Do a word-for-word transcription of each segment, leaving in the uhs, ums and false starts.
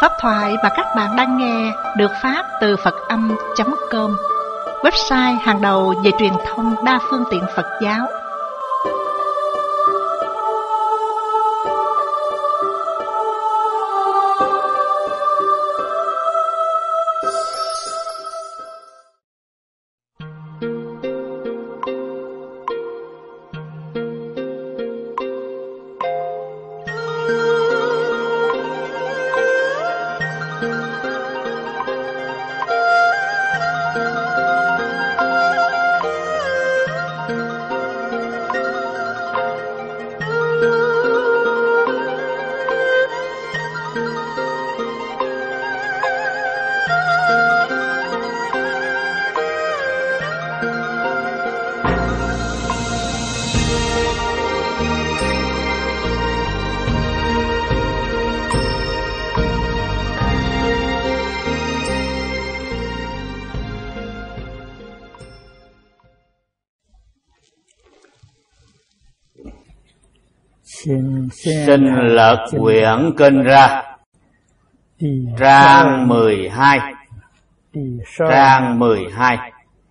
Pháp thoại mà các bạn đang nghe được phát từ Phật Âm chấm com, website hàng đầu về truyền thông đa phương tiện Phật giáo. Xin lật quyển kinh ra, trang mười hai, trang mười hai.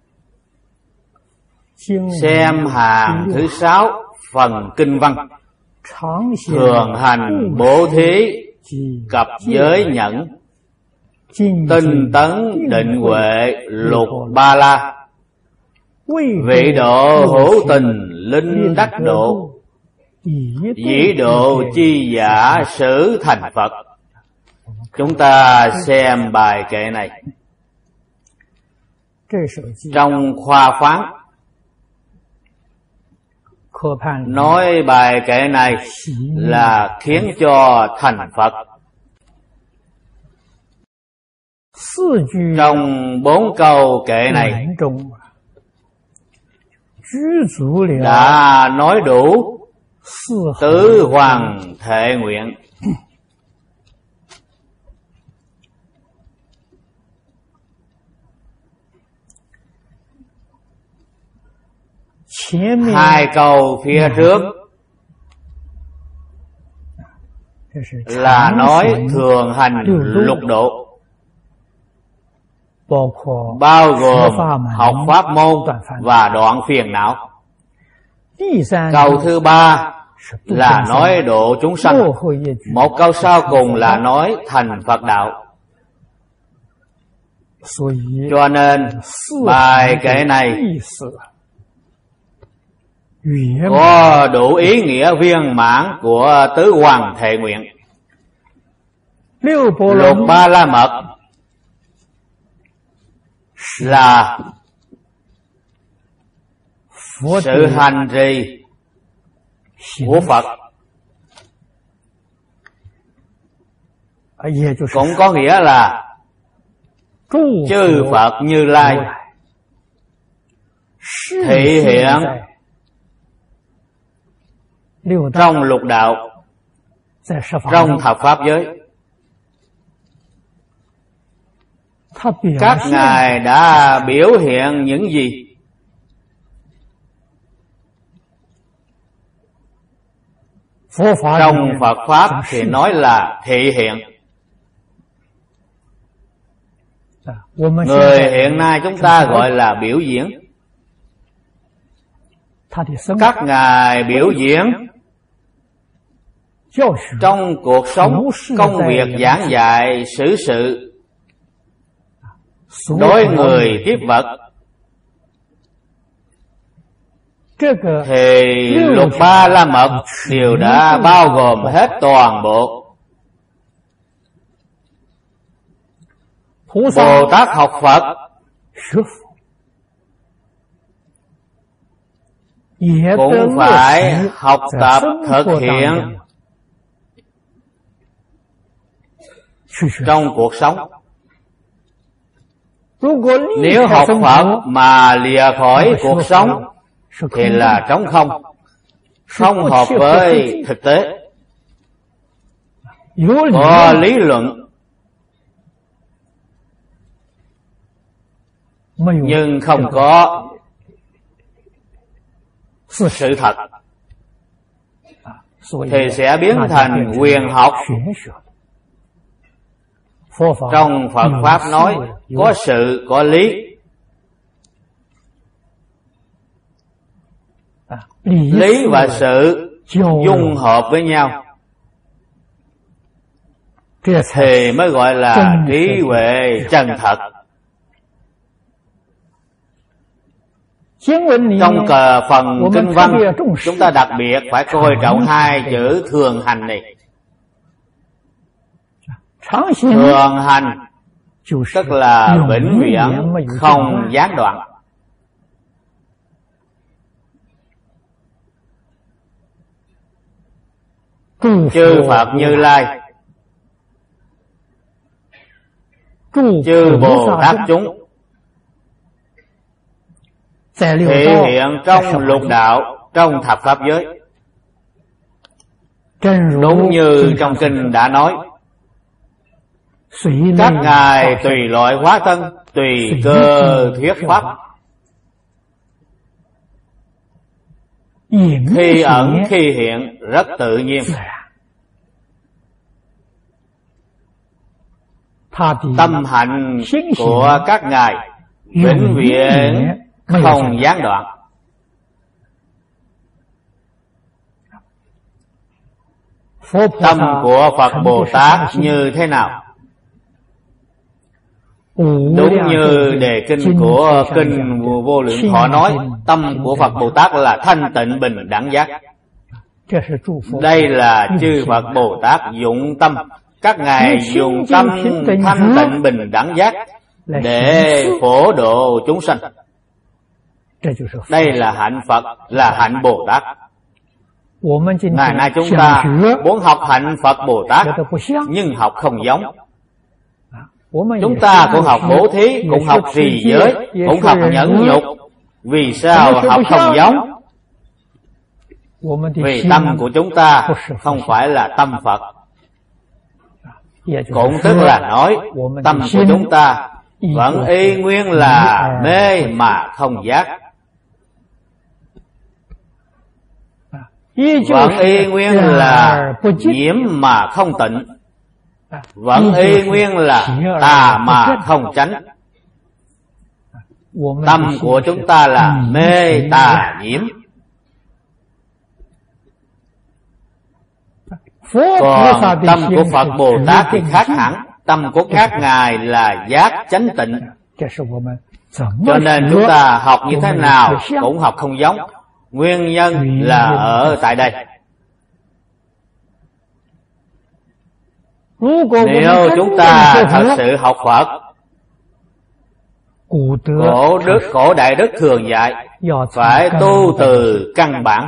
Xem hàng thứ sáu, phần kinh văn. Thường hành bố thí, cập giới nhẫn, tinh tấn định huệ lục ba la, vị độ hữu tình linh đắc độ, dĩ độ chi giả sử thành Phật. Chúng ta xem bài kệ này. Trong khoa phán nói bài kệ này là khiến cho thành Phật. Trong bốn câu kệ này đã nói đủ tứ hoàng thệ nguyện. Hai câu phía trước là nói thường hành lục độ, bao gồm học pháp môn và đoạn phiền não. Câu thứ ba là nói độ chúng sanh. Một câu sau cùng là nói thành Phật đạo. Cho nên bài kệ này có đủ ý nghĩa viên mãn của tứ hoàng thệ nguyện. Lục ba la mật là sự hành trì của Phật, cũng có nghĩa là chư Phật Như Lai thị hiện trong lục đạo, trong thập pháp giới. Các ngài đã biểu hiện những gì? Trong Phật Pháp thì nói là thị hiện. Người hiện nay chúng ta gọi là biểu diễn. Các ngài biểu diễn trong cuộc sống, công việc giảng dạy, xử sự, đối người tiếp vật, thì lục ba la mật đều đã bao gồm hết toàn bộ. Bồ Tát học Phật cũng phải học tập thực hiện trong cuộc sống. Nếu học Phật mà lìa khỏi cuộc sống thì là trống không, không hợp với thực tế. Có lý luận nhưng không có sự thật, thì sẽ biến thành huyền học. Trong Phật Pháp nói có sự có lý. Lý và sự dung hợp với nhau thì mới gọi là trí huệ chân thật. Trong cờ phần kinh văn, chúng ta đặc biệt phải coi trọng hai chữ thường hành này. Thường hành tức là vĩnh viễn không gián đoạn. Chư Phật Như Lai, chư Bồ Tát chúng thể hiện trong lục đạo, trong thập pháp giới. Đúng như trong kinh đã nói, các ngài tùy loại hóa thân, tùy cơ thuyết pháp, khi ẩn khi hiện rất tự nhiên. Tâm hạnh của các ngài vĩnh viễn không gián đoạn. Tâm của Phật Bồ Tát như thế nào? Đúng như đề kinh của kinh Vô Lượng Thọ nói, tâm của Phật Bồ Tát là thanh tịnh bình đẳng giác. Đây là chư Phật Bồ Tát dụng tâm. Các ngài dùng tâm thanh tịnh bình đẳng giác để phổ độ chúng sanh. Đây là hạnh Phật, là hạnh Bồ Tát. Ngày nay chúng ta muốn học hạnh Phật Bồ Tát nhưng học không giống. Chúng ta cũng học bố thí, cũng học trì giới, cũng học nhẫn nhục. Vì sao học không giống? Vì tâm của chúng ta không phải là tâm Phật. Cũng tức là nói tâm của chúng ta vẫn y nguyên là mê mà không giác, vẫn y nguyên là nhiễm mà không tịnh, vẫn y nguyên là tà mà không chánh. Tâm của chúng ta là mê tà nhiễm. Còn tâm của Phật Bồ Tát thì khác hẳn. Tâm của các ngài là giác chánh tịnh. Cho nên chúng ta học như thế nào cũng học không giống. Nguyên nhân là ở tại đây. Nếu chúng ta thật sự học Phật, cổ đức cổ đại đức thường dạy phải tu từ căn bản.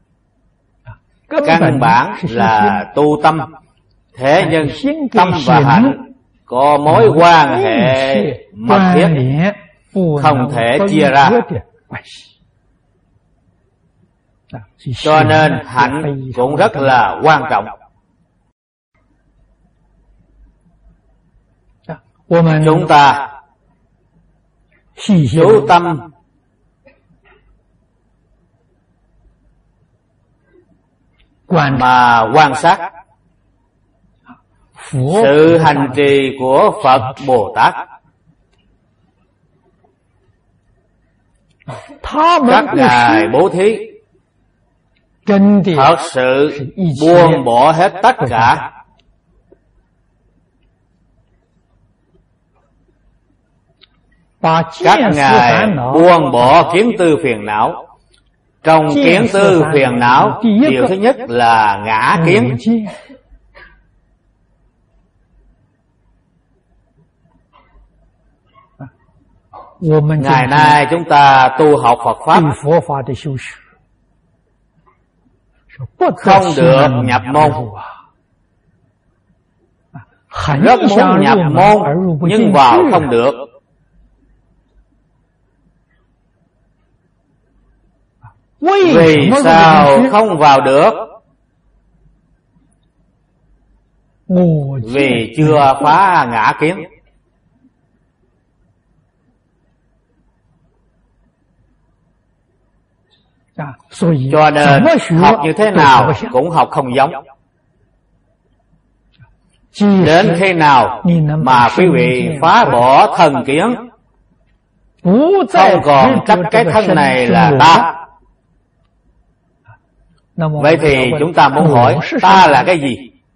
Căn bản là tu tâm. Thế nhưng tâm và hạnh có mối quan hệ mật thiết, không thể chia ra. Cho nên hạnh cũng rất là quan trọng. Chúng ta chú tâm mà quan sát sự hành trì của Phật Bồ Tát. Các ngài bố thí thật sự buông bỏ hết tất cả. Các ngài buông bỏ kiến tư phiền não. Trong kiến tư phiền não, điều thứ nhất là ngã kiến. Ngày nay chúng ta tu học Phật Pháp không được nhập môn. Rất muốn nhập môn nhưng vào không được. Vì sao không vào được? Vì chưa phá ngã kiến. Cho nên học như thế nào cũng học không giống. Đến khi nào mà quý vị phá bỏ thần kiến, không còn trách cái thân này là ta, vậy thì chúng ta muốn hỏi ta là cái gì?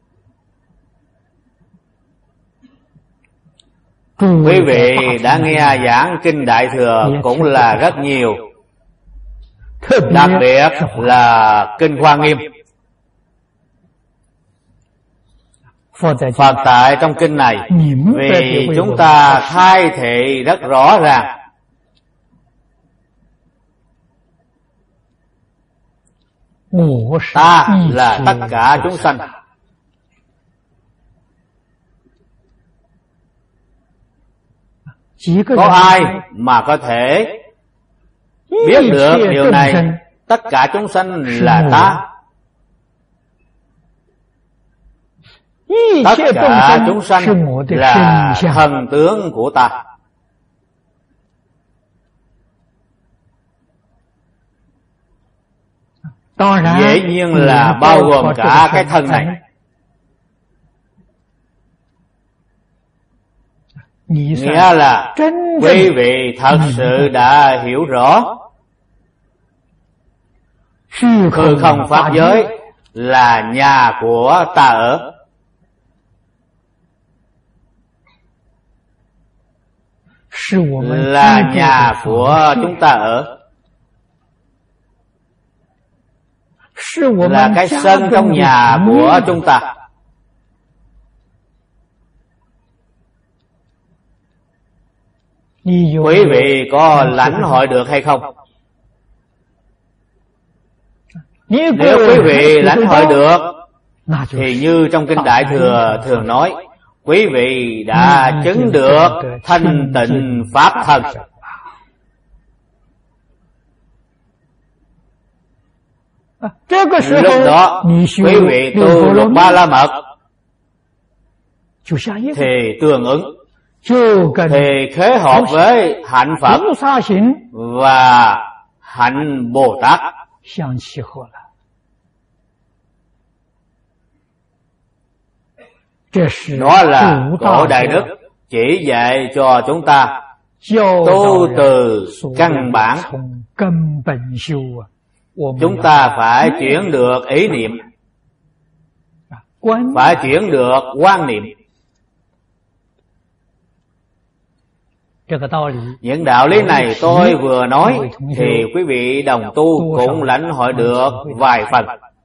Quý vị đã nghe giảng Kinh Đại Thừa cũng là rất nhiều, đặc biệt là Kinh Hoa Nghiêm. Phật tại trong kinh này vì chúng ta khai thị rất rõ ràng, ta là tất cả chúng sanh. Có ai mà có thể biết được điều này? Tất cả chúng sanh là ta. Tất cả chúng sanh là thần tướng của ta. Dĩ nhiên là bao gồm cả cái thân này. Nghĩa là quý vị thật sự đã hiểu rõ hư không pháp giới là nhà của ta ở, là nhà của chúng ta ở, là cái sân trong nhà của chúng ta. Quý vị có lãnh hội được hay không? Nếu quý vị lãnh hội được thì như trong Kinh Đại Thừa thường nói, quý vị đã chứng được thanh tịnh pháp thân. Lúc đó quý vị tu Lục Ba La Mật thì tương ứng, thì khế hợp với hạnh Phật và hạnh Bồ Tát. Đó là Tổ Đại Đức chỉ dạy cho chúng ta tu từ căn bản. Chúng ta phải chuyển được ý niệm, phải chuyển được quan niệm. Những đạo lý này tôi vừa nói thì quý vị đồng tu cũng lãnh hội được vài phần.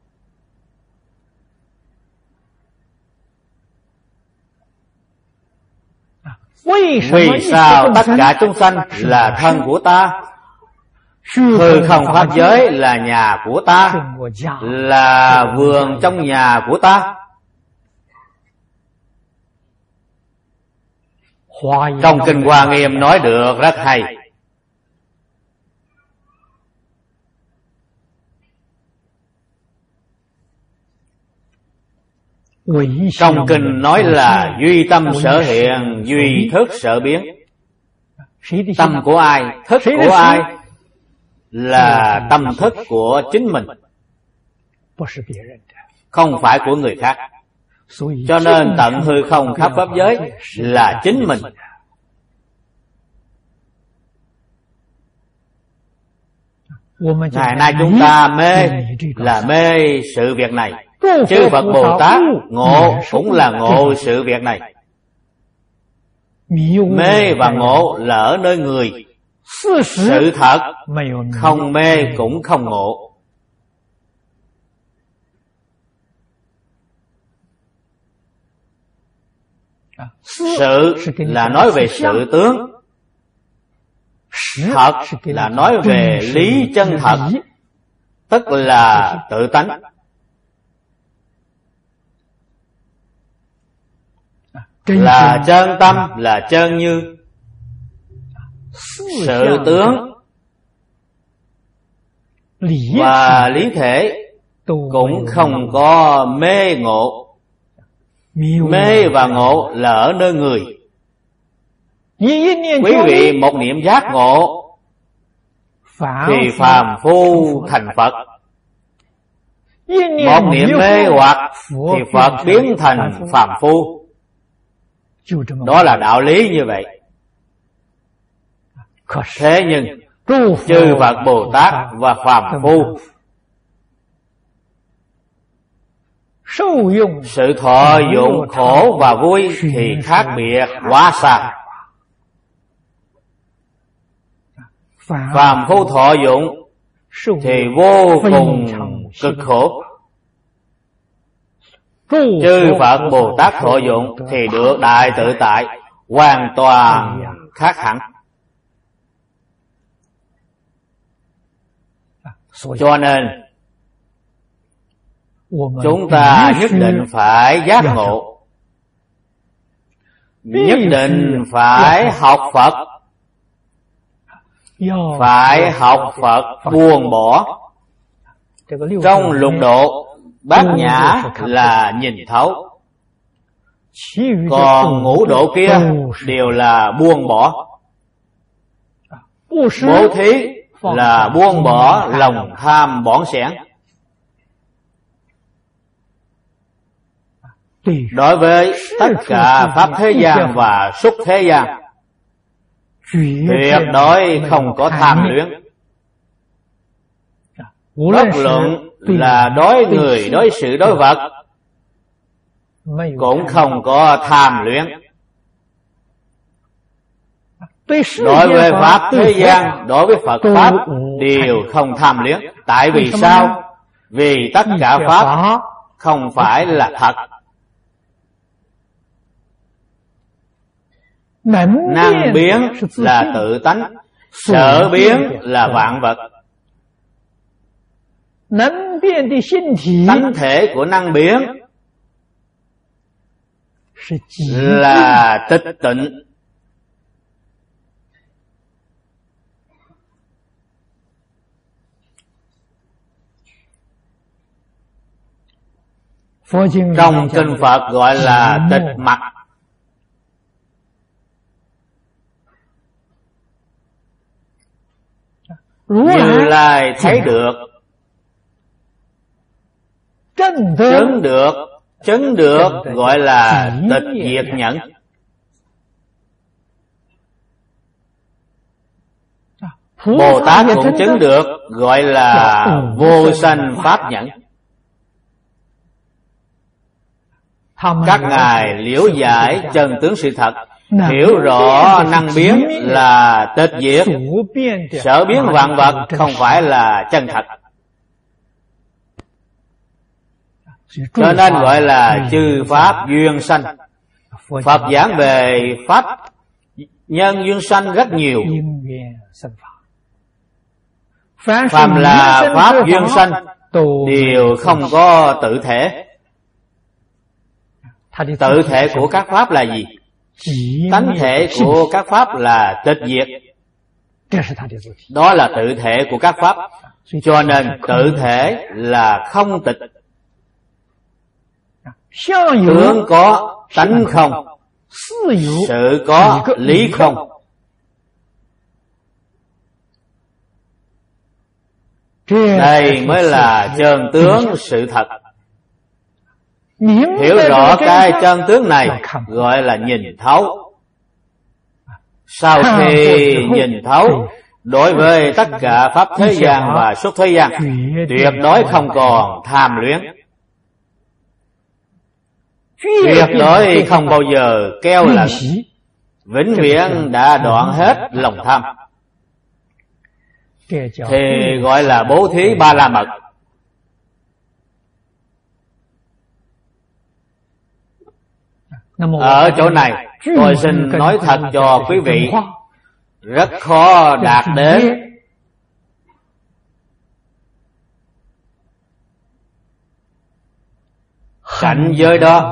Vì sao tất cả chúng sanh là thân của ta? Hư không pháp giới là nhà của ta, là vườn trong nhà của ta. Trong Kinh Hoa Nghiêm nói được rất hay. Trong Kinh nói là duy tâm sở hiện, duy thức sở biến. Tâm của ai, thức của ai? Là tâm thức của chính mình, không phải của người khác. Cho nên tận hư không khắp pháp giới là chính mình. Ngày nay chúng ta mê là mê sự việc này. Chư Phật Bồ Tát ngộ cũng là ngộ sự việc này. Mê và ngộ là ở nơi người. Sự thật không mê cũng không ngộ. Sự là nói về sự tướng, thật là nói về lý chân thật, tức là tự tánh. Là chân tâm, là chân như. Sự tướng và lý thể cũng không có mê ngộ. Mê và ngộ là ở nơi người. Quý vị một niệm giác ngộ thì phàm phu thành Phật. Một niệm mê hoặc thì Phật biến thành phàm phu. Đó là đạo lý như vậy. Thế nhưng chư Phật Bồ Tát và phàm phu sự thọ dụng khổ và vui thì khác biệt quá xa. Phàm phu thọ dụng thì vô cùng cực khổ. Chư Phật Bồ Tát thọ dụng thì được đại tự tại, hoàn toàn khác hẳn. Cho nên chúng ta nhất định phải giác ngộ, nhất định phải học Phật, phải học Phật buông bỏ. Trong lục độ bát nhã là nhìn thấu, còn ngũ độ kia đều là buông bỏ. Bố thí là buông bỏ lòng tham bỏng sẻn. Đối với tất cả pháp thế gian và xuất thế gian, tuyệt đối không có tham luyến. Bất luận là đối người, đối sự, đối vật, cũng không có tham luyến. Đối với pháp thế gian, đối với Phật Pháp đều không tham luyến. Tại vì sao? Vì tất cả Pháp không phải là thật. Năng biến là tự tánh, sở biến là vạn vật. Tánh thể của năng biến là tịch tịnh. Trong kinh Phật gọi là tịch mặc. Như Lai thấy được, chứng được, chứng được gọi là tịch diệt nhẫn. Bồ Tát cũng chứng được gọi là vô sanh pháp nhẫn. Các ngài liễu giải chân tướng sự thật, hiểu rõ năng biến là tịch diệt, sở biến vạn vật không phải là chân thật. Cho nên gọi là chư pháp duyên sanh. Phật giảng về pháp nhân duyên sanh rất nhiều. Phàm là pháp duyên sanh đều không có tự thể. Tự thể của các pháp là gì? Tánh thể của các pháp là tịch diệt. Đó là tự thể của các pháp. Cho nên tự thể là không tịch. Tướng có, tánh không. Sự có, lý không. Đây mới là chân tướng sự thật. Hiểu rõ cái chân tướng này gọi là nhìn thấu. Sau khi nhìn thấu, đối với tất cả pháp thế gian và xuất thế gian, tuyệt đối không còn tham luyến, tuyệt đối không bao giờ keo lẫn, vĩnh viễn đã đoạn hết lòng tham. Thì gọi là bố thí ba la mật. Ở chỗ này tôi xin nói thật cho quý vị, rất khó đạt đến. Cảnh giới đó.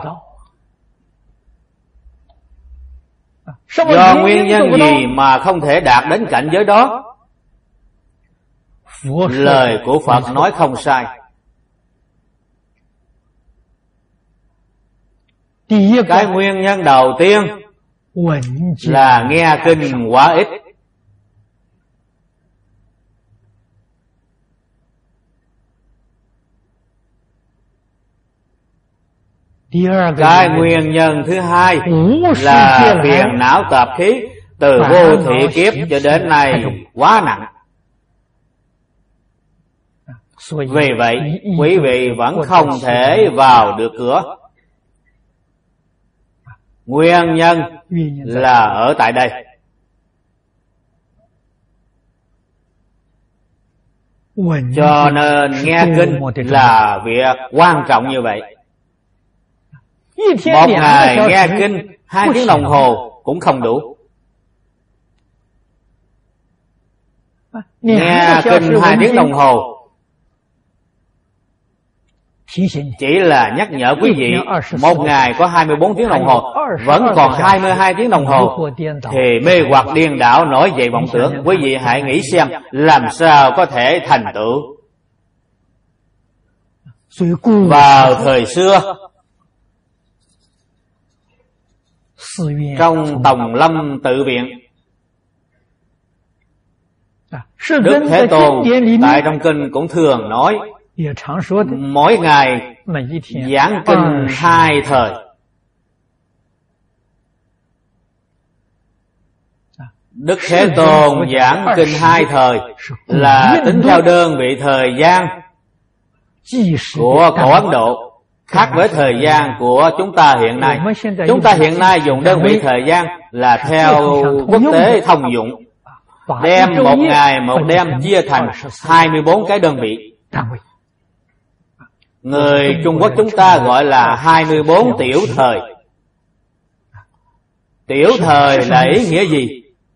Do nguyên nhân gì mà không thể đạt đến cảnh giới đó? Lời của Phật nói không sai. Cái nguyên nhân đầu tiên là nghe kinh quá ít. Cái nguyên nhân thứ hai là phiền não tạp khí từ vô thị kiếp cho đến nay quá nặng. Vì vậy, quý vị vẫn không thể vào được cửa. Nguyên nhân là ở tại đây. Cho nên nghe kinh là việc quan trọng như vậy. Một ngày nghe kinh hai tiếng đồng hồ cũng không đủ. Nghe kinh hai tiếng đồng hồ chỉ là nhắc nhở quý vị một ngày có hai mươi bốn tiếng đồng hồ, vẫn còn hai mươi hai tiếng đồng hồ thì mê hoặc điên đảo nổi dậy vọng tưởng. Quý vị hãy nghĩ xem làm sao có thể thành tựu. Vào thời xưa, trong Tòng Lâm Tự Viện, Đức Thế Tôn tại trong kinh cũng thường nói mỗi ngày giảng kinh hai thời. Đức Thế Tôn giảng kinh hai thời là tính theo đơn vị thời gian của cổ Ấn Độ, khác với thời gian của chúng ta hiện nay. Chúng ta hiện nay dùng đơn vị thời gian là theo quốc tế thông dụng, đem một ngày một đêm chia thành hai mươi bốn cái đơn vị. Người Trung Quốc chúng ta gọi là hai mươi bốn tiểu thời. Tiểu thời là ý nghĩa gì?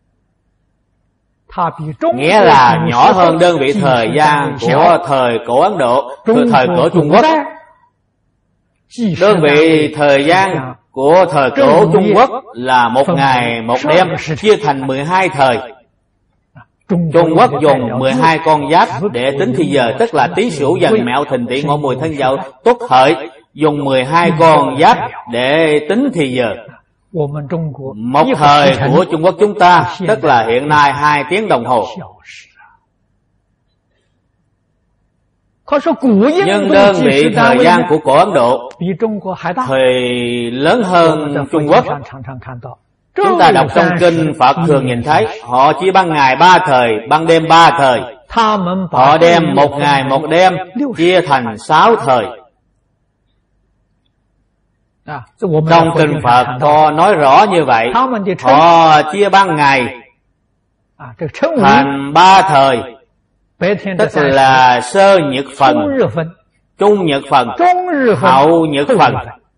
Nghĩa là nhỏ hơn đơn vị thời gian của thời cổ Ấn Độ, thời cổ Trung Quốc. Đơn vị thời gian của thời cổ Trung Quốc là một ngày một đêm chia thành mười hai thời. Trung Quốc dùng mười hai con giáp để tính thì giờ, tức là Tý Sửu Dần Mẹo Thìn Tỵ Ngọ Mùi Thân Dậu Tuất Hợi, dùng mười hai con giáp để tính thì giờ. Một thời của Trung Quốc chúng ta tức là hiện nay hai tiếng đồng hồ. Nhưng đơn vị thời gian của cổ Ấn Độ thì lớn hơn Trung Quốc. Chúng ta đọc trong kinh Phật thường nhìn thấy họ chia ban ngày ba thời, ban đêm ba thời. Họ đem một ngày một đêm chia thành sáu thời. Trong kinh Phật có nói rõ như vậy. Họ chia ban ngày thành ba thời, tức là sơ nhật phần, trung nhật phần, hậu nhật phần.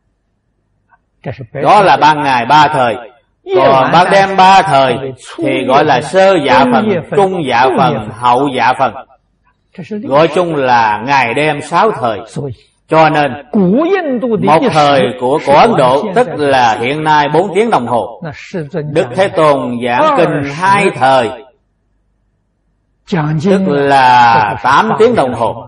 Đó là ban ngày ba thời. Còn ban đêm ba thời thì gọi là sơ dạ phần, trung dạ phần, hậu dạ phần. Gọi chung là ngày đêm sáu thời. Cho nên một thời của cổ Ấn Độ tức là hiện nay bốn tiếng đồng hồ. Đức Thế Tôn giảng kinh hai thời, tức là tám tiếng đồng hồ.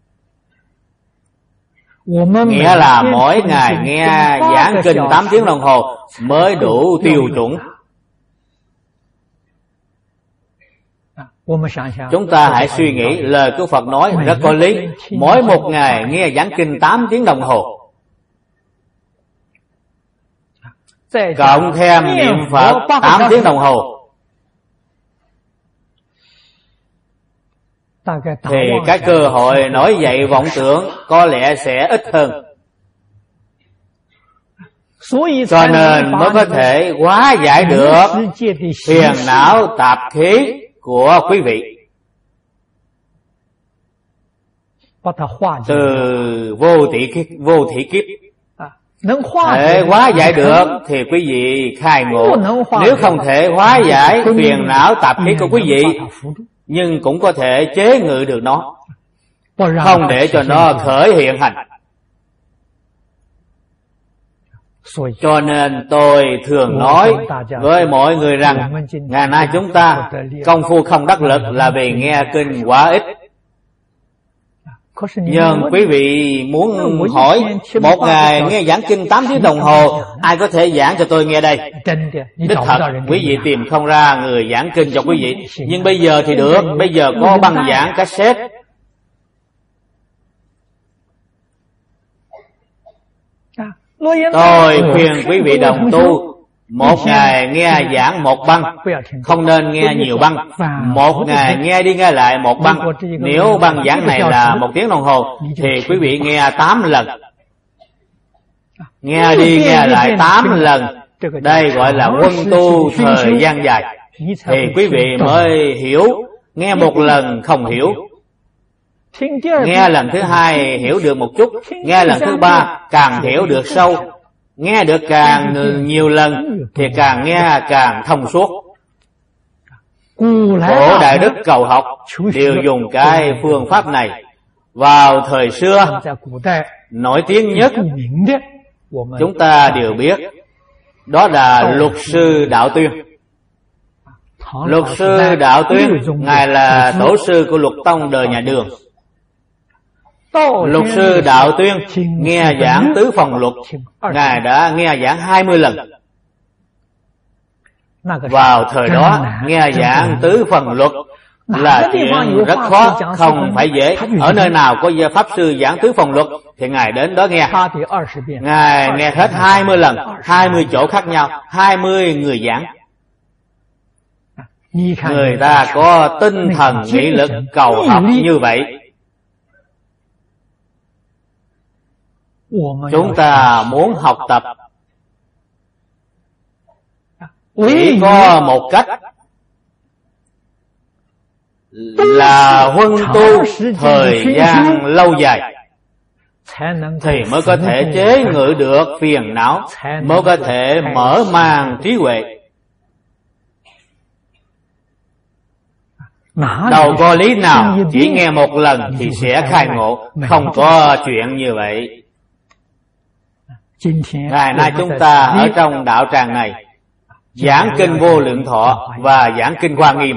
Nghĩa là mỗi ngày nghe giảng kinh tám tiếng đồng hồ mới đủ tiêu chuẩn. Chúng ta hãy suy nghĩ lời của Phật nói rất có lý. Mỗi một ngày nghe giảng kinh tám tiếng đồng hồ, cộng thêm niệm Phật tám tiếng đồng hồ, thì cái cơ hội nổi dậy vọng tưởng có lẽ sẽ ít hơn. Cho nên mới có thể hóa giải được phiền não tạp khí của quý vị. Từ vô thị kiếp, vô thị kiếp thể hóa giải được thì quý vị khai ngộ. Nếu không thể hóa giải phiền não tạp khí của quý vị, nhưng cũng có thể chế ngự được nó, không để cho nó khởi hiện hành. Cho nên tôi thường nói với mọi người rằng ngày nay chúng ta công phu không đắc lực là vì nghe kinh quá ít. Nhưng quý vị muốn hỏi một ngày nghe giảng kinh tám tiếng đồng hồ, ai có thể giảng cho tôi nghe đây? Đích thật, quý vị tìm không ra người giảng kinh cho quý vị. Nhưng bây giờ thì được, bây giờ có băng giảng cassette. Tôi khuyên quý vị đồng tu một ngày nghe giảng một băng, không nên nghe nhiều băng. Một ngày nghe đi nghe lại một băng. Nếu băng giảng này là một tiếng đồng hồ thì quý vị nghe tám lần. Nghe đi nghe lại tám lần. Đây gọi là quân tu thời gian dài. Thì quý vị mới hiểu. Nghe một lần không hiểu, nghe lần thứ hai hiểu được một chút, nghe lần thứ ba càng hiểu được sâu, nghe được càng nhiều lần thì càng nghe càng thông suốt. Cổ đại đức cầu học đều dùng cái phương pháp này. Vào thời xưa nổi tiếng nhất chúng ta đều biết, đó là Luật sư Đạo Tuyên. Luật sư Đạo Tuyên, ngài là tổ sư của Luật Tông đời nhà Đường. Luật sư Đạo Tuyên nghe giảng tứ phần luật, ngài đã nghe giảng hai mươi lần. Vào thời đó nghe giảng tứ phần luật là chuyện rất khó, không phải dễ. Ở nơi nào có pháp sư giảng tứ phần luật thì ngài đến đó nghe. Ngài nghe hết hai mươi lần, hai mươi chỗ khác nhau, hai mươi người giảng. Người ta có tinh thần nghị lực cầu học như vậy. Chúng ta muốn học tập chỉ có một cách, là huân tu thời gian lâu dài, thì mới có thể chế ngự được phiền não, mới có thể mở mang trí huệ. Đâu có lý nào chỉ nghe một lần thì sẽ khai ngộ, không có chuyện như vậy. Ngày nay chúng ta ở trong đạo tràng này giảng kinh Vô Lượng Thọ và giảng kinh Hoa Nghiêm.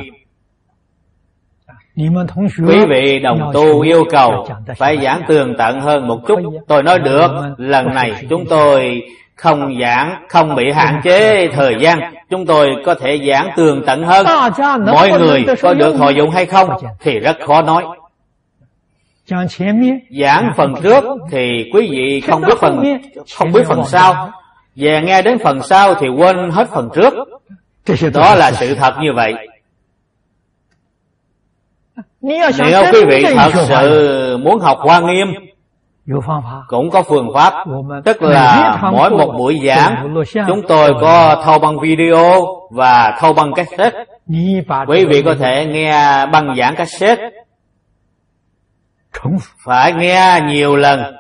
Quý vị đồng tu yêu cầu phải giảng tường tận hơn một chút. Tôi nói được, lần này chúng tôi không giảng, không bị hạn chế thời gian, chúng tôi có thể giảng tường tận hơn. Mọi người có được thọ dụng hay không thì rất khó nói. Giảng phần trước thì quý vị không biết phần không biết phần sau, về nghe đến phần sau thì quên hết phần trước. Đó là sự thật như vậy. Nếu quý vị thật sự muốn học Hoa Nghiêm cũng có phương pháp, tức là mỗi một buổi giảng chúng tôi có thâu băng video và thâu băng cassette. Quý vị có thể nghe băng giảng cassette, phải nghe nhiều lần.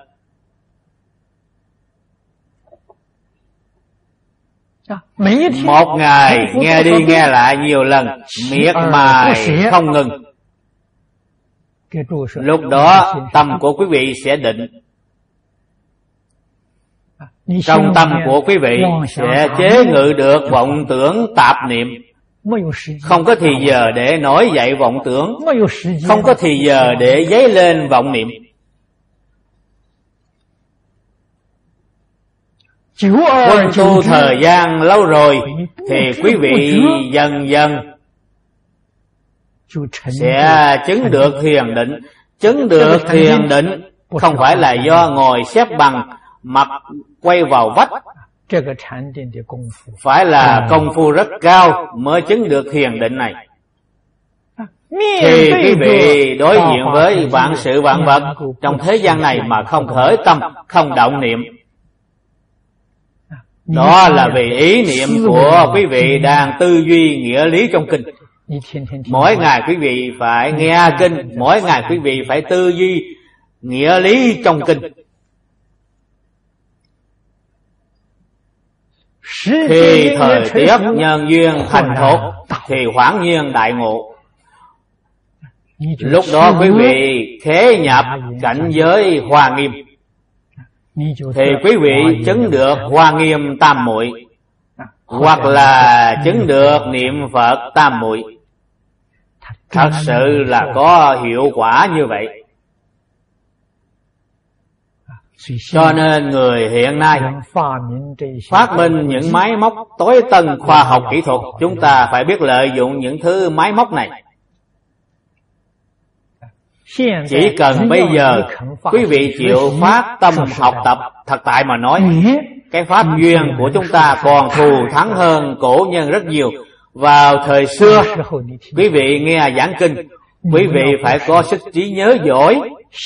Một ngày nghe đi nghe lại nhiều lần, miệt mài không ngừng. Lúc đó tâm của quý vị sẽ định. Trong tâm của quý vị sẽ chế ngự được vọng tưởng tạp niệm. Không có thì giờ để nổi dậy vọng tưởng, không có thì giờ để dấy lên vọng niệm. Quân tu thời gian lâu rồi thì quý vị dần dần sẽ chứng được thiền định. Chứng được thiền định không phải là do ngồi xếp bằng, mặt quay vào vách, phải là công phu rất cao mới chứng được thiền định này. Thì quý vị đối diện với vạn sự vạn vật trong thế gian này mà không khởi tâm, không động niệm, đó là vì ý niệm của quý vị đang tư duy nghĩa lý trong kinh. Mỗi ngày quý vị phải nghe kinh, mỗi ngày quý vị phải tư duy nghĩa lý trong kinh. Khi thời tiết nhân duyên thành thục thì hoảng nhiên đại ngộ. Lúc đó quý vị khế nhập cảnh giới Hoa Nghiêm, thì quý vị chứng được Hoa Nghiêm tam muội, hoặc là chứng được niệm Phật tam muội. Thật sự là có hiệu quả như vậy. Cho nên người hiện nay phát minh những máy móc tối tân khoa học kỹ thuật, chúng ta phải biết lợi dụng những thứ máy móc này. Chỉ cần bây giờ quý vị chịu phát tâm học tập, thật tại mà nói, cái pháp duyên của chúng ta còn thù thắng hơn cổ nhân rất nhiều. Vào thời xưa, quý vị nghe giảng kinh, quý vị phải có sức trí nhớ giỏi.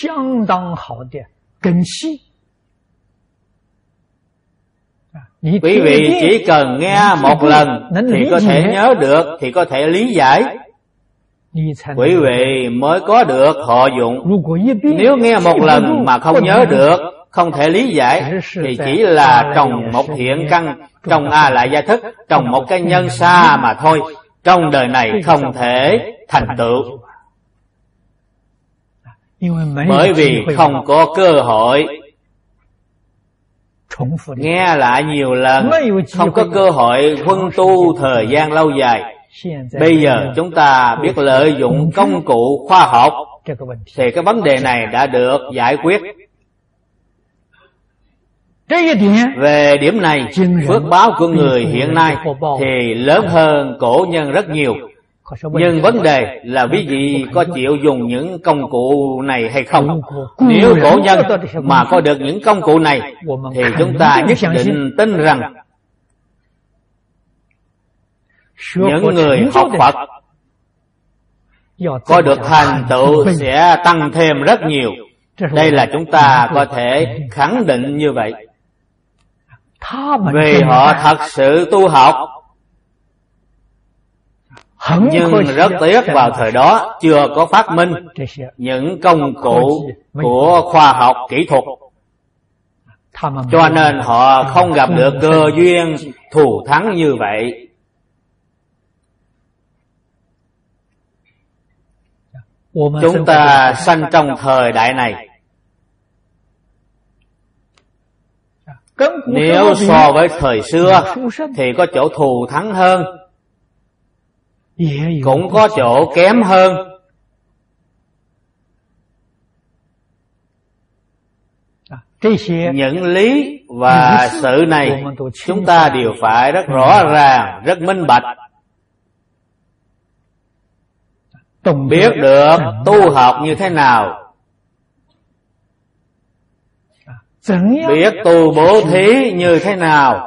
Quý vị chỉ cần nghe một lần thì có thể nhớ được, thì có thể lý giải, quý vị mới có được họ dụng. Nếu nghe một lần mà không nhớ được, không thể lý giải, thì chỉ là trồng một thiện căn, trồng A Lại Gia Thức, trồng một cái nhân xa mà thôi. Trong đời này không thể thành tựu, bởi vì không có cơ hội nghe lại nhiều lần, không có cơ hội huân tu thời gian lâu dài. Bây giờ chúng ta biết lợi dụng công cụ khoa học thì cái vấn đề này đã được giải quyết. Về điểm này, phước báo của người hiện nay thì lớn hơn cổ nhân rất nhiều. Nhưng vấn đề là quý vị có chịu dùng những công cụ này hay không? Nếu cổ nhân mà có được những công cụ này thì chúng ta nhất định tin rằng những người học Phật có được thành tựu sẽ tăng thêm rất nhiều. Đây là chúng ta có thể khẳng định như vậy. Vì họ thật sự tu học, nhưng rất tiếc vào thời đó chưa có phát minh những công cụ của khoa học kỹ thuật, cho nên họ không gặp được cơ duyên thù thắng như vậy. Chúng ta sanh trong thời đại này, nếu so với thời xưa thì có chỗ thù thắng hơn, cũng có chỗ kém hơn. Những lý và sự này chúng ta đều phải rất rõ ràng, rất minh bạch, biết được tu học như thế nào, biết tu bố thí như thế nào,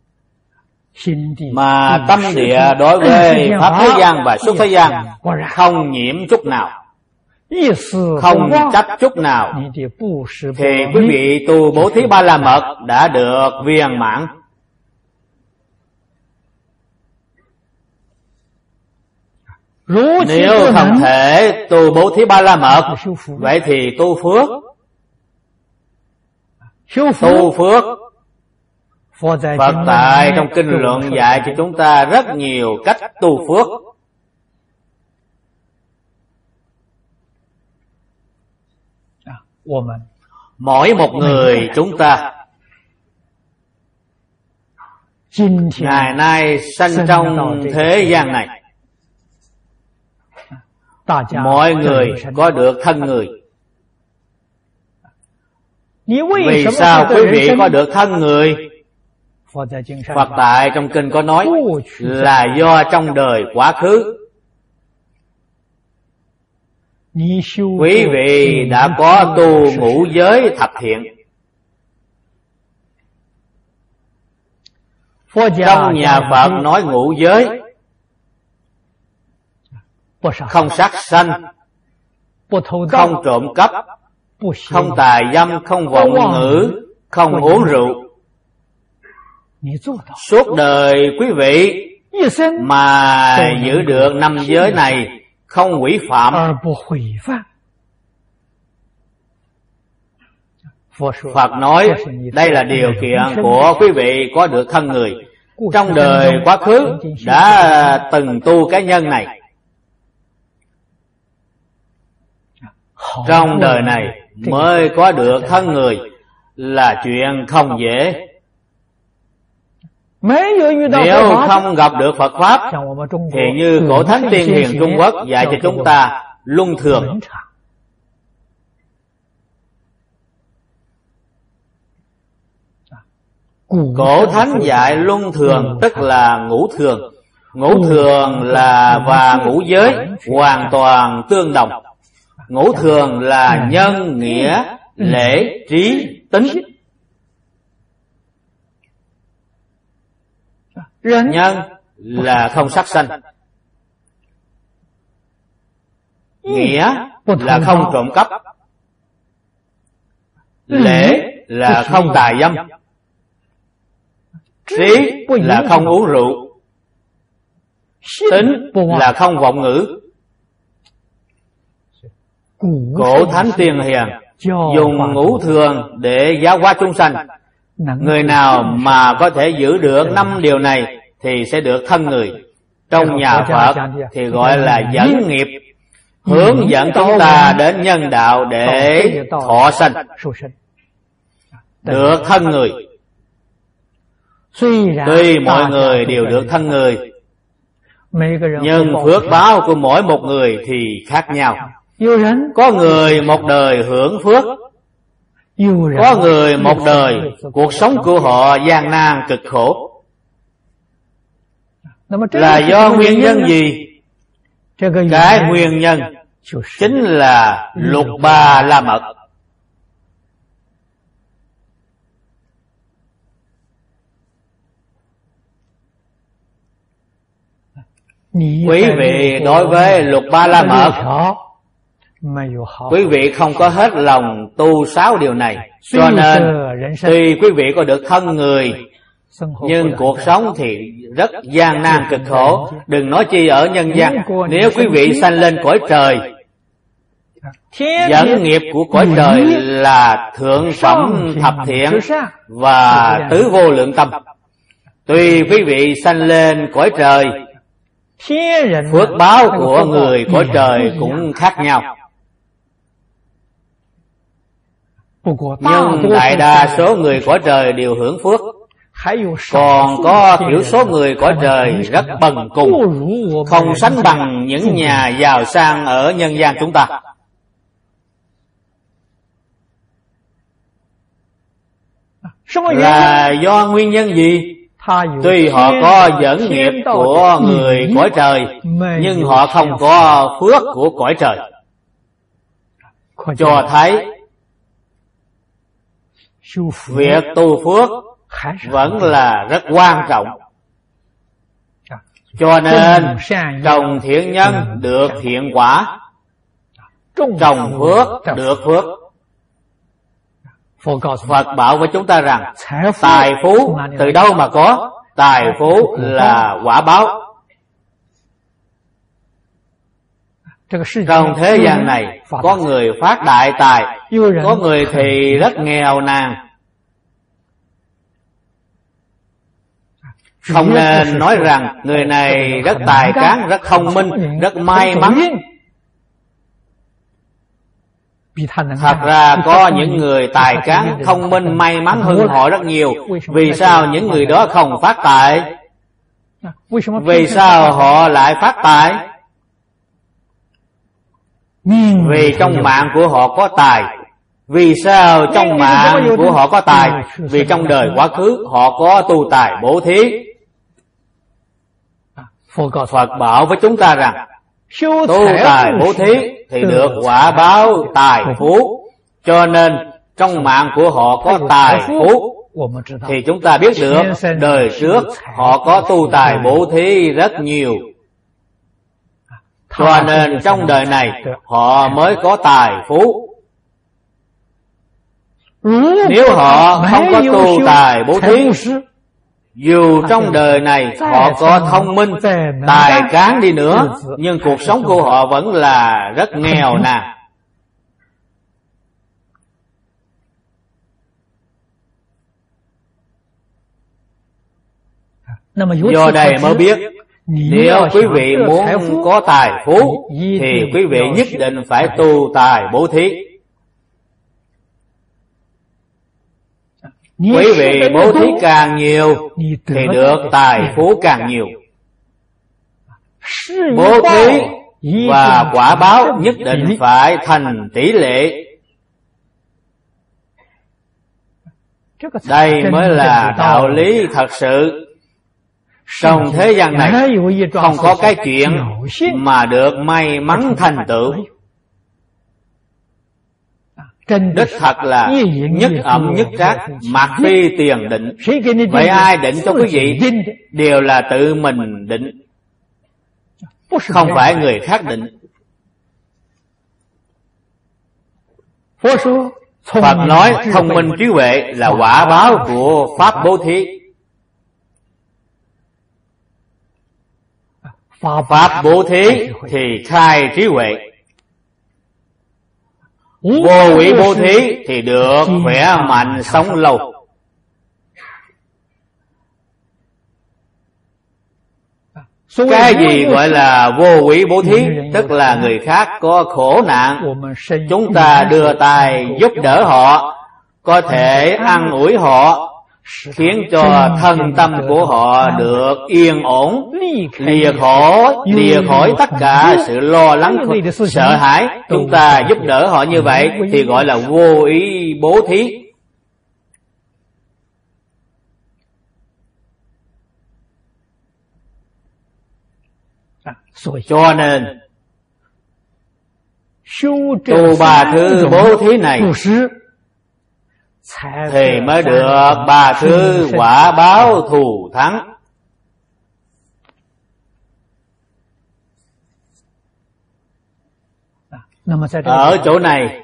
mà tâm địa đối với pháp thế gian và xuất thế gian không nhiễm chút nào, không chấp chút nào, thì quý vị tu bố thí Ba La Mật đã được viên mãn. Nếu không thể tu bố thí Ba La Mật, vậy thì tu phước. Tu phước, Phật tại trong kinh luận dạy cho chúng ta rất nhiều cách tu phước. Mỗi một người chúng ta ngày nay sanh trong thế gian này, mọi người có được thân người. Vì sao quý vị có được thân người? Phật tại trong kinh có nói là do trong đời quá khứ quý vị đã có tu ngũ giới thập thiện. Trong nhà Phật nói ngũ giới: không sát sanh, không trộm cắp, không tà dâm, không vọng ngữ, không uống rượu. Suốt đời quý vị mà giữ được năm giới này, không hủy phạm. Phật nói đây là điều kiện của quý vị có được thân người. Trong đời quá khứ đã từng tu cái nhân này, trong đời này mới có được thân người là chuyện không dễ. Nếu không gặp được Phật Pháp thì như cổ thánh tiên hiền Trung Quốc dạy cho chúng ta luân thường. Cổ thánh dạy luân thường tức là ngũ thường. Ngũ thường là và ngũ giới hoàn toàn tương đồng. Ngũ thường là nhân, nghĩa, lễ, trí, tính. Nhân là không sát sanh, nghĩa là không trộm cắp, lễ là không tà dâm, trí là không uống rượu, tính là không vọng ngữ. Cổ thánh tiên hiền dùng ngũ thường để giáo hóa chúng sanh. Người nào mà có thể giữ được năm điều này thì sẽ được thân người. Trong nhà Phật thì gọi là dẫn nghiệp, hướng dẫn chúng ta đến nhân đạo để thọ sanh, được thân người. Tuy mọi người đều được thân người, nhưng phước báo của mỗi một người thì khác nhau. Có người một đời hưởng phước, có người một đời cuộc sống của họ gian nan cực khổ. Là do nguyên nhân gì? Cái nguyên nhân chính là lục ba la mật. Quý vị đối với lục ba la mật, quý vị không có hết lòng tu sáu điều này. Cho nên tuy quý vị có được thân người, nhưng cuộc sống thì rất gian nan cực khổ. Đừng nói chi ở nhân gian. Nếu quý vị sanh lên cõi trời, dẫn nghiệp của cõi trời là thượng phẩm thập thiện và tứ vô lượng tâm. Tuy quý vị sanh lên cõi trời, phước báo của người cõi trời cũng khác nhau. Nhưng đại đa số người cõi trời đều hưởng phước. Còn có thiểu số người cõi trời rất bần cùng, không sánh bằng những nhà giàu sang ở nhân gian chúng ta. Là do nguyên nhân gì? Tuy họ có dẫn nghiệp của người cõi trời, nhưng họ không có phước của cõi trời. Cho thấy việc tu phước vẫn là rất quan trọng. Cho nên trồng thiện nhân được thiện quả, trồng phước được phước. Phật bảo với chúng ta rằng tài phú từ đâu mà có? Tài phú là quả báo. Trong thế gian này có người phát đại tài, có người thì rất nghèo nàn. Không nên nói rằng người này rất tài cán, rất thông minh, rất may mắn. Thật ra có những người tài cán, thông minh, may mắn hơn họ rất nhiều. Vì sao những người đó không phát tài? Vì sao họ lại phát tài? Vì trong mạng của họ có tài. Vì sao trong mạng của họ có tài? Vì trong đời quá khứ họ có tu tài bố thí. Phật bảo với chúng ta rằng tu tài bố thí thì được quả báo tài phú. Cho nên trong mạng của họ có tài phú, thì chúng ta biết được đời trước họ có tu tài bố thí rất nhiều. Cho nên trong đời này họ mới có tài phú. Nếu họ không có tu tài bố thí, dù trong đời này họ có thông minh, tài cán đi nữa, nhưng cuộc sống của họ vẫn là rất nghèo nàn. Do đây mới biết, nếu quý vị muốn có tài phú thì quý vị nhất định phải tu tài bố thí. Quý vị bố thí càng nhiều thì được tài phú càng nhiều. Bố thí và quả báo nhất định phải thành tỷ lệ. Đây mới là đạo lý thật sự. Trong thế gian này không có cái chuyện mà được may mắn thành tựu. đích thật là nhất ẩm nhất trác, mặc phi tiền định. Vậy ai định cho quý vị? Đều là tự mình định, không phải người khác định. Phật nói thông minh trí huệ là quả báo của pháp bố thí. Pháp bố thí thì khai trí huệ. Vô hủy bố thí thì được khỏe mạnh sống lâu. Cái gì gọi là vô hủy bố thí? Tức là người khác có khổ nạn, chúng ta đưa tay giúp đỡ họ, có thể an ủi họ, khiến cho thân tâm của họ được yên ổn, lìa khổ, lìa khỏi tất cả sự lo lắng, sợ hãi. Chúng ta giúp đỡ họ như vậy thì gọi là vô ý bố thí. Cho nên tu ba thứ bố thí này thì mới được ba thứ quả báo thù thắng. Ở chỗ này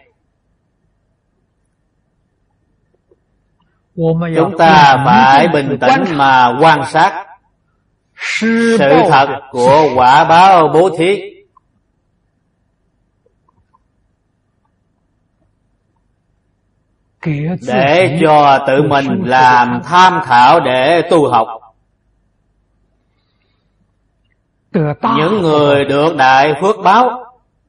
chúng ta phải bình tĩnh mà quan sát sự thật của quả báo bố thí, để cho tự mình làm tham khảo để tu học. Những người được đại phước báo,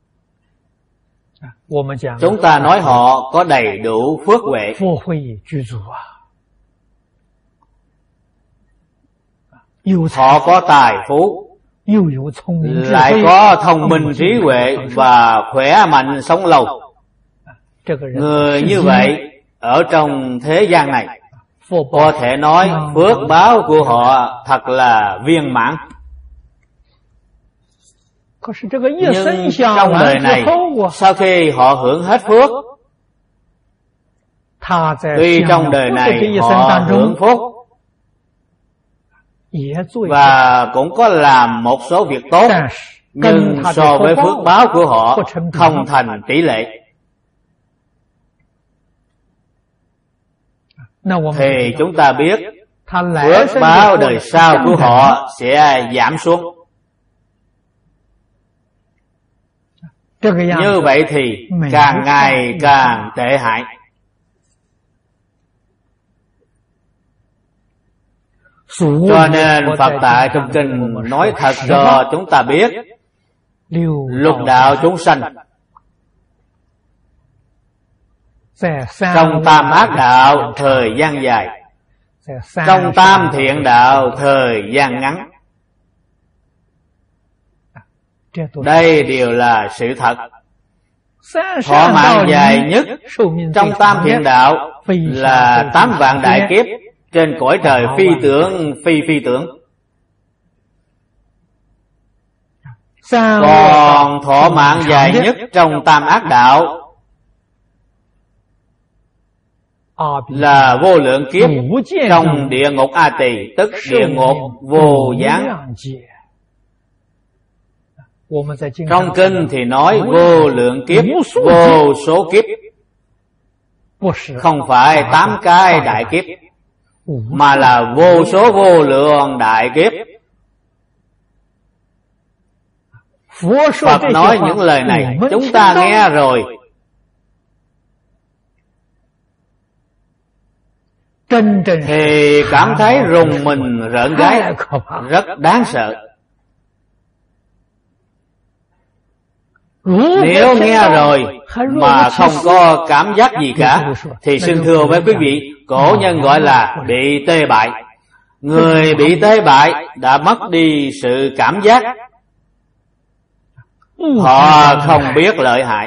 chúng ta nói họ có đầy đủ phước huệ. Họ có tài phú, lại có thông minh trí huệ và khỏe mạnh sống lâu. Người như vậy ở trong thế gian này có thể nói phước báo của họ thật là viên mãn. Nhưng trong đời này, sau khi họ hưởng hết phước, tuy trong đời này họ hưởng phúc và cũng có làm một số việc tốt, nhưng so với phước báo của họ không thành tỷ lệ, thì chúng ta biết phước báo đời sau của họ sẽ giảm xuống. Như vậy thì càng ngày càng tệ hại. Cho nên Phật tại trong kinh nói thật cho chúng ta biết, lục đạo chúng sanh trong tam ác đạo thời gian dài, trong tam thiện đạo thời gian ngắn. Đây đều là sự thật. Thọ mạng dài nhất trong tam thiện đạo là tám vạn đại kiếp trên cõi trời phi tưởng phi phi tưởng. Còn thọ mạng dài nhất trong tam ác đạo là vô lượng kiếp trong địa ngục A Tỳ, tức địa ngục vô gián. Trong kinh thì nói vô lượng kiếp, vô số kiếp, không phải tám cái đại kiếp, mà là vô số vô lượng đại kiếp. Phật nói những lời này chúng ta nghe rồi, thì cảm thấy rùng mình rợn gáy, rất đáng sợ. Nếu nghe rồi mà không có cảm giác gì cả thì xin thưa với quý vị, cổ nhân gọi là bị tê bại. Người bị tê bại đã mất đi sự cảm giác, họ không biết lợi hại.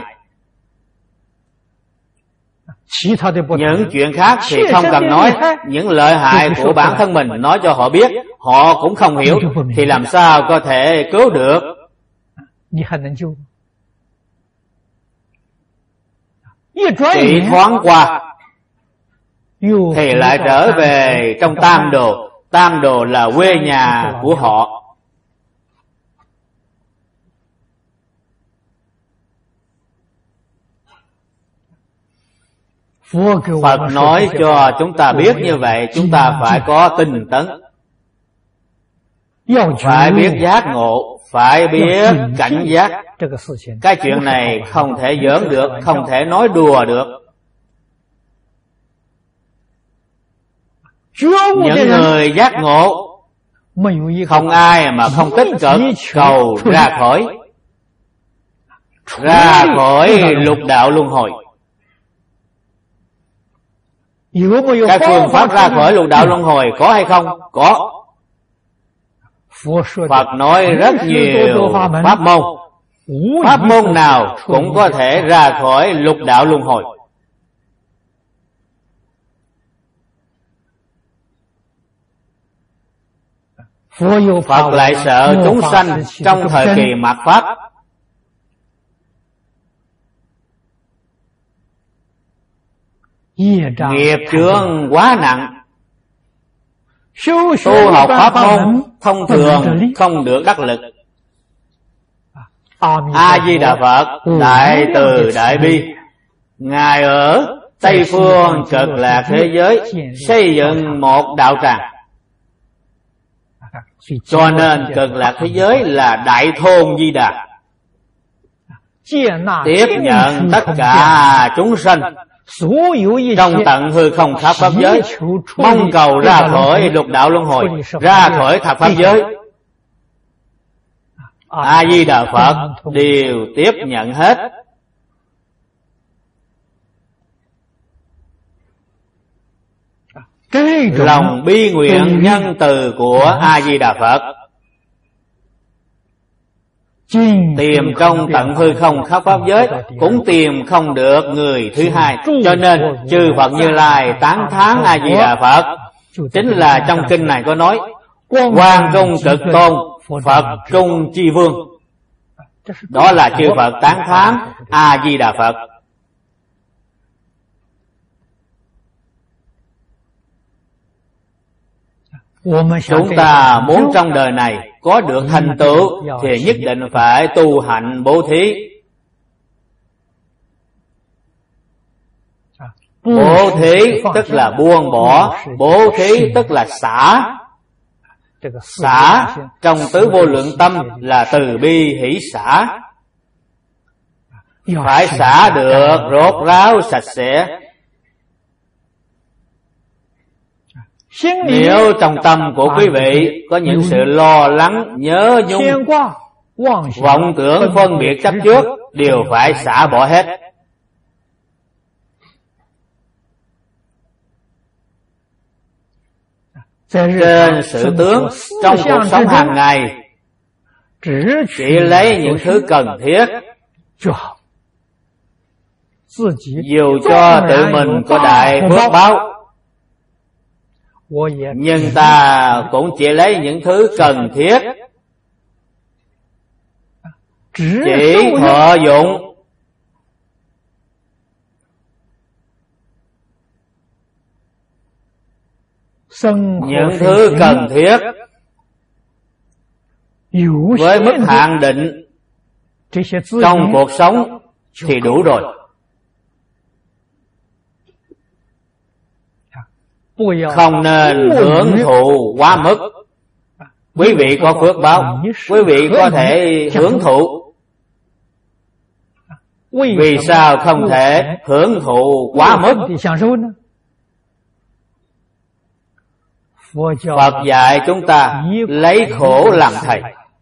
Những chuyện khác thì không cần nói, những lợi hại của bản thân mình nói cho họ biết, họ cũng không hiểu, thì làm sao có thể cứu được. chỉ thoáng qua thì lại trở về trong tam đồ. Tam đồ là quê nhà của họ. Phật nói cho chúng ta biết như vậy, chúng ta phải có tinh tấn, phải biết giác ngộ, phải biết cảnh giác. Cái chuyện này không thể giỡn được, không thể nói đùa được. Những người giác ngộ không ai mà không tích cực cầu ra khỏi ra khỏi lục đạo luân hồi. Cái phương pháp ra khỏi lục đạo luân hồi có hay không? Có. Phật nói rất nhiều pháp môn, pháp môn nào cũng có thể ra khỏi lục đạo luân hồi. Phật lại sợ chúng sanh trong thời kỳ mạt Pháp nghiệp chướng quá nặng, tu học pháp môn thông thường không được đắc lực. A Di Đà Phật đại từ đại bi, Ngài ở Tây phương Cực Lạc thế giới xây dựng một đạo tràng, cho nên Cực Lạc thế giới là đại thôn Di Đà, tiếp nhận tất cả chúng sanh trong tận hư không khắp pháp giới, mong cầu ra khỏi lục đạo luân hồi, ra khỏi thập pháp giới. A Di Đà Phật đều tiếp nhận hết. Lòng bi nguyện nhân từ của A Di Đà Phật tìm trong tận hư không khắp pháp giới cũng tìm không được người thứ hai. Cho nên chư Phật Như Lai tán thán A Di Đà Phật. Chính là trong kinh này có nói Quang Trung Cực Tôn, Phật Trung Chi Vương. Đó là chư Phật tán thán A Di Đà Phật. Chúng ta muốn trong đời này có được thành tựu thì nhất định phải tu hạnh bố thí. Bố thí tức là buông bỏ, bố thí tức là xả. Xả trong tứ vô lượng tâm là từ bi hỷ xả. Phải xả được rốt ráo sạch sẽ. Nếu trong tâm của quý vị có những sự lo lắng, nhớ nhung, vọng tưởng, phân biệt, chấp trước, đều phải xả bỏ hết. Trên sự tướng, trong cuộc sống hàng ngày, chỉ lấy những thứ cần thiết. Dù cho tự mình có đại phước báo, nhưng ta cũng chỉ lấy những thứ cần thiết, chỉ thọ dụng. Những thứ cần thiết với mức hạn định trong cuộc sống thì đủ rồi. Không nên hưởng thụ quá mức. Quý vị có phước báo, quý vị có thể hưởng thụ. Vì sao không thể hưởng thụ quá mức? Phật dạy chúng ta lấy khổ làm thầy.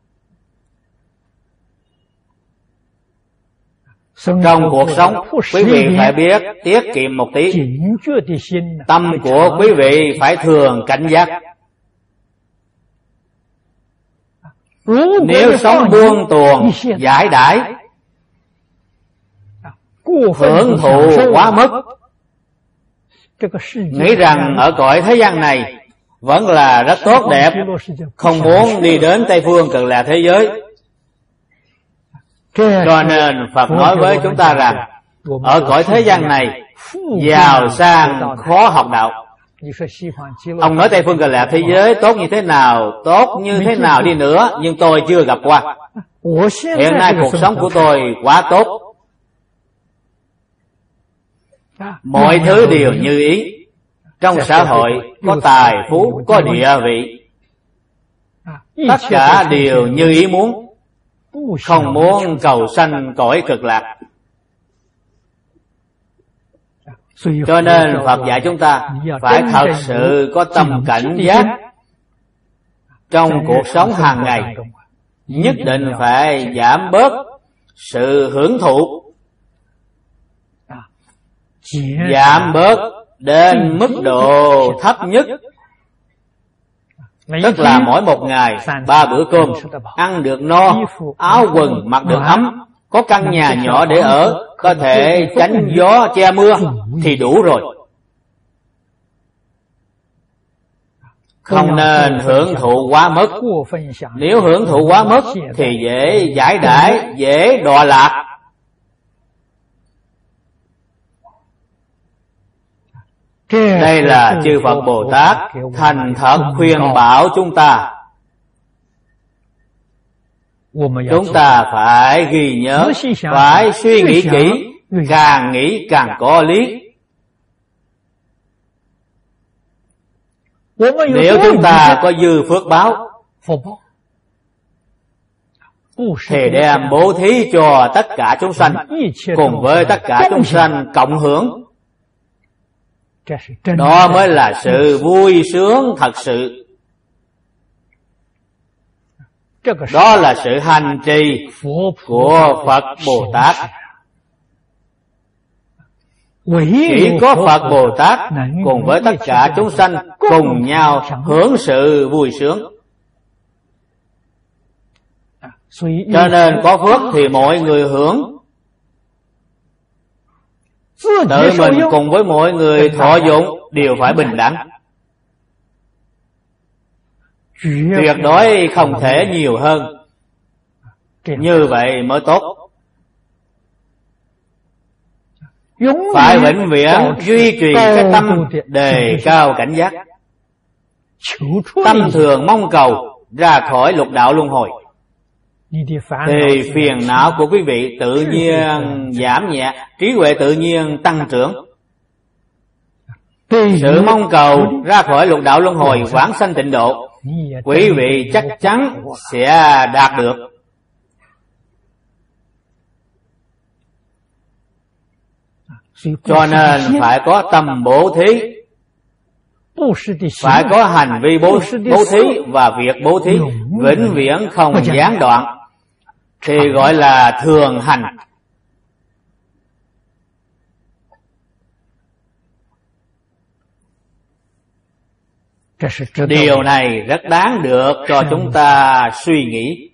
Trong cuộc sống, quý vị phải biết tiết kiệm một tí. Tâm của quý vị phải thường cảnh giác. Nếu sống buông tuồng, giải đãi, hưởng thụ quá mức, nghĩ rằng ở cõi thế gian này vẫn là rất tốt đẹp, không muốn đi đến Tây phương Cực Lạc thế giới. Cho nên Phật nói với chúng ta rằng ở cõi thế gian này giàu sang khó học đạo. Ông nói Tây phương Cực Lạc thế giới tốt như thế nào, tốt như thế nào đi nữa, nhưng tôi chưa gặp qua. Hiện nay cuộc sống của tôi quá tốt, mọi thứ đều như ý. Trong xã hội có tài phú, có địa vị, tất cả đều như ý muốn, không muốn cầu sanh cõi Cực Lạc. Cho nên Phật dạy chúng ta phải thật sự có tâm cảnh giác trong cuộc sống hàng ngày. Nhất định phải giảm bớt sự hưởng thụ, giảm bớt đến mức độ thấp nhất, tức là mỗi một ngày ba bữa cơm, ăn được no, áo quần mặc được ấm, có căn nhà nhỏ để ở, có thể tránh gió che mưa thì đủ rồi. Không nên hưởng thụ quá mức. Nếu hưởng thụ quá mức thì dễ giải đãi, dễ đọa lạc. Đây là chư Phật Bồ Tát thành thật khuyên bảo chúng ta. Chúng ta phải ghi nhớ, phải suy nghĩ kỹ, càng nghĩ càng có lý. Nếu chúng ta có dư phước báo thì đem bố thí cho tất cả chúng sanh, cùng với tất cả chúng sanh cộng hưởng. Đó mới là sự vui sướng thật sự. Đó là sự hành trì của Phật Bồ Tát. Chỉ có Phật Bồ Tát cùng với tất cả chúng sanh cùng nhau hưởng sự vui sướng. Cho nên có phước thì mọi người hưởng, tự mình cùng với mọi người thọ dụng đều phải bình đẳng. Tuyệt đối không thể nhiều hơn. Như vậy mới tốt. Phải vĩnh viễn duy trì cái tâm đề cao cảnh giác, tâm thường mong cầu ra khỏi lục đạo luân hồi, thì phiền não của quý vị tự nhiên giảm nhẹ, trí huệ tự nhiên tăng trưởng. Sự mong cầu ra khỏi lục đạo luân hồi vãng sanh tịnh độ, quý vị chắc chắn sẽ đạt được. Cho nên phải có tâm bố thí, phải có hành vi bố, bố thí và việc bố thí vĩnh viễn không gián đoạn, thì gọi là thường hành. Điều này rất đáng được cho chúng ta suy nghĩ.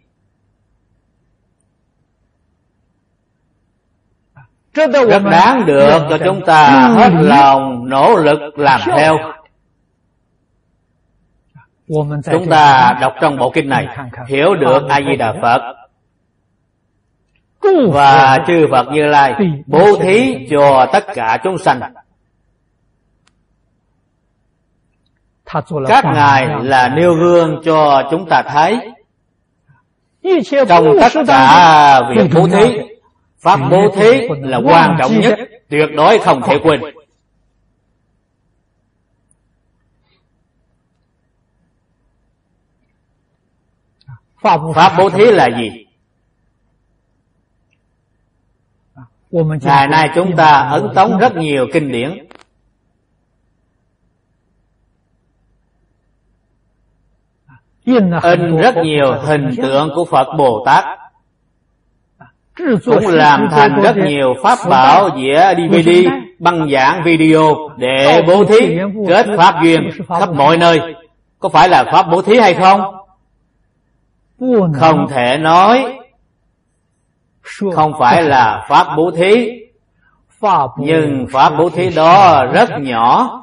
Rất đáng được cho chúng ta hết lòng nỗ lực làm theo. Chúng ta đọc trong bộ kinh này hiểu được A Di Đà Phật và chư Phật Như Lai bố thí cho tất cả chúng sanh. Các ngài là nêu gương cho chúng ta thấy. Trong tất cả việc bố thí, pháp bố thí là quan trọng nhất, tuyệt đối không thể quên. Pháp bố thí là gì? Ngày nay chúng ta ấn tống rất nhiều kinh điển, in rất nhiều hình tượng của Phật Bồ Tát, cũng làm thành rất nhiều pháp bảo dĩa đê vê đê, băng giảng video để bố thí, kết pháp duyên khắp mọi nơi. Có phải là pháp bố thí hay không? Không thể nói không phải là pháp bố thí, nhưng pháp bố thí đó rất nhỏ.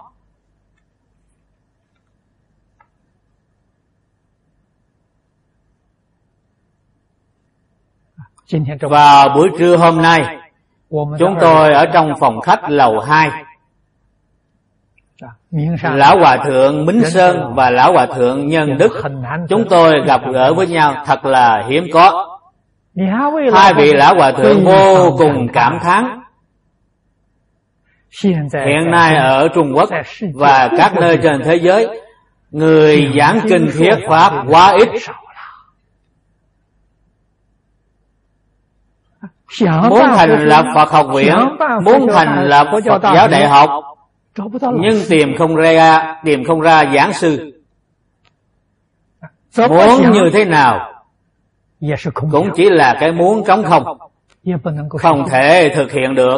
Vào buổi trưa hôm nay, Chúng tôi ở trong phòng khách lầu hai. Lão Hòa Thượng Mính Sơn và Lão Hòa Thượng Nhân Đức, chúng tôi gặp gỡ với nhau thật là hiếm có. Hai vị Lão Hòa Thượng vô cùng cảm thán. Hiện nay ở Trung Quốc và các nơi trên thế giới, người giảng kinh thuyết pháp quá ít. Muốn thành lập Phật học viện, muốn thành lập Phật giáo đại học, nhưng tìm không ra tìm không ra giảng sư. Muốn như thế nào cũng chỉ là cái muốn trống không, không thể thực hiện được.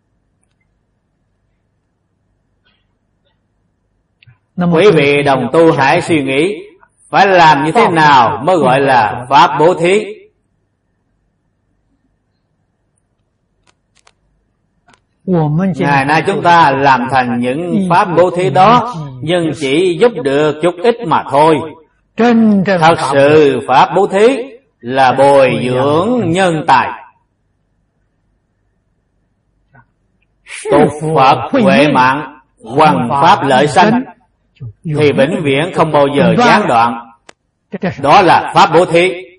Quý vị đồng tu hãy suy nghĩ, phải làm như thế nào mới gọi là pháp bố thí. Ngày nay chúng ta làm thành những pháp bố thí đó, nhưng chỉ giúp được chút ít mà thôi. Thật sự pháp bố thí là bồi dưỡng nhân tài. Tục Phật huệ mạng, hoằng pháp lợi sanh, thì vĩnh viễn không bao giờ gián đoạn. Đó là pháp bố thí.